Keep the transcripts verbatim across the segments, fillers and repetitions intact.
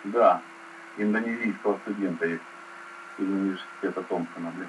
Да, индонезийского студента из университета Томпсона, блин.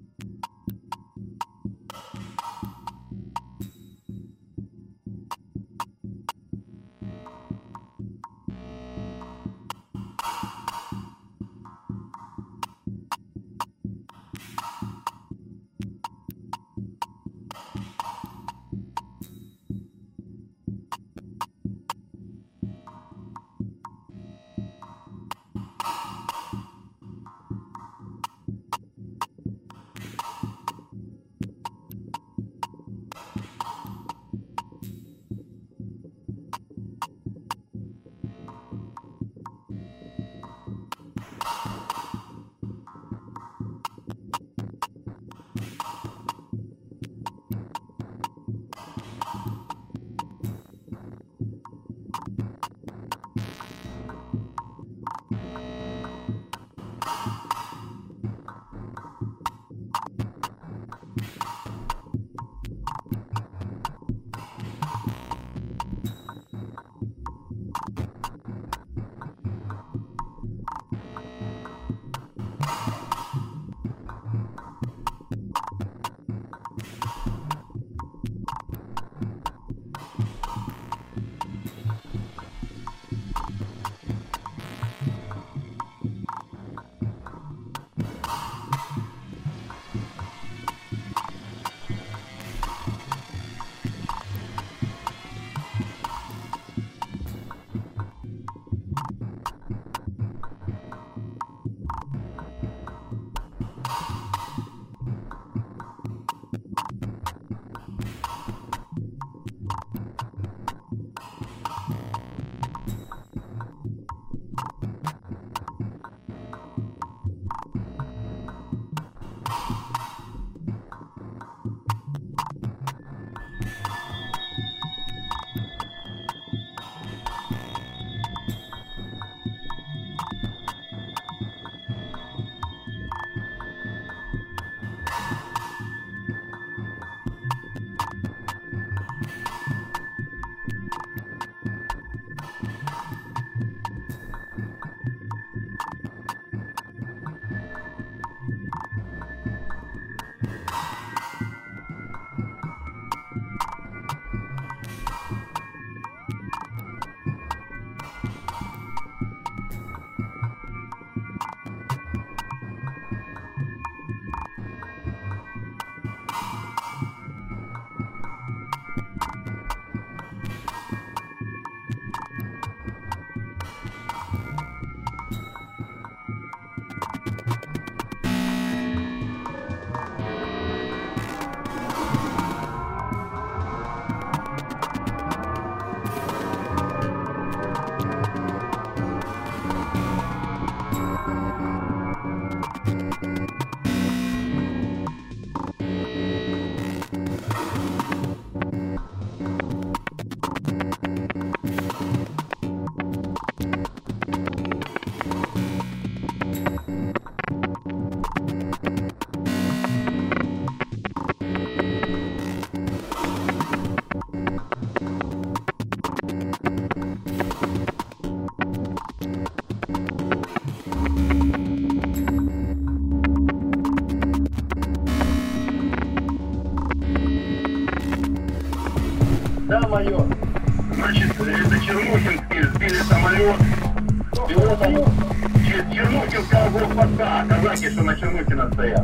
Да, майор. Значит, это Чернухинские сбили самолет. Пилотом Чернухинского блокпоста. Казаки, что на Чернухина стоят.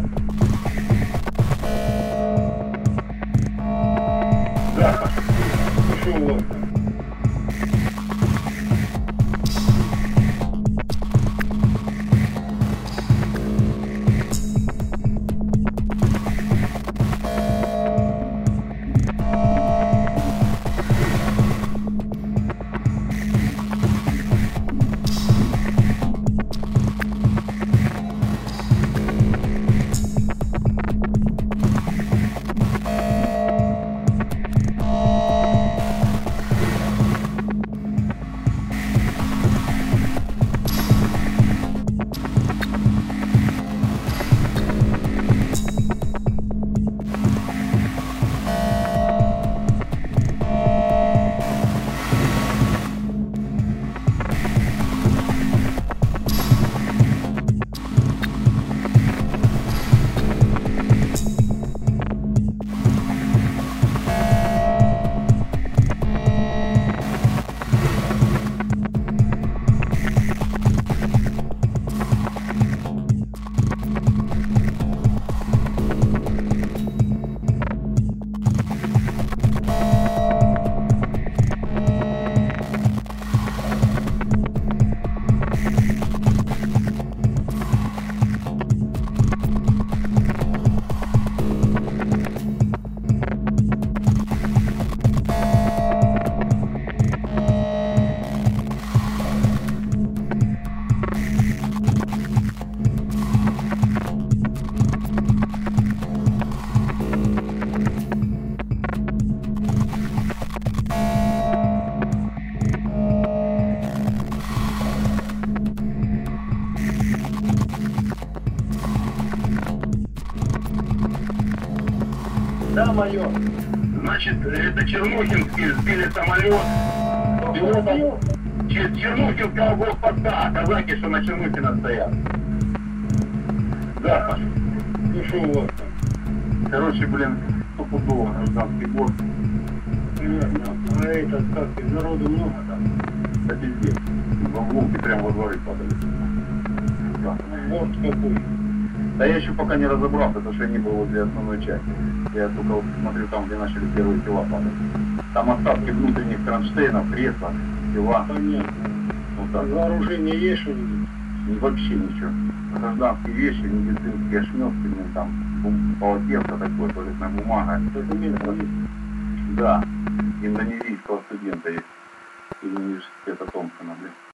Да. Ушел. Да, майор. Значит, это Чернухинский сбили самолет. Пилотом Чер- Чернухинского блокпоста. Казаки, что на Чернухина стоят. Да. Ну что у вас там? Короче, блин, стопудово гражданский борт. Понятно. А это как, народу много там? Да пиздец. Во Волге прямо во дворы падали. Да. Борт какой? Да я еще пока не разобрался, потому что я не был возле основной части. Я только вот смотрю там, где начали первые тела падать. Там остатки внутренних кронштейнов, кресла, тела. Понятно. Вот так. Вооружение есть что-нибудь? И вообще ничего. Гражданские вещи, медицинские ошметки, блин, там бум- полотенце такое, туалетная бумага. Документы есть? Да, индонезийского студента есть из университета Томпсона, блин.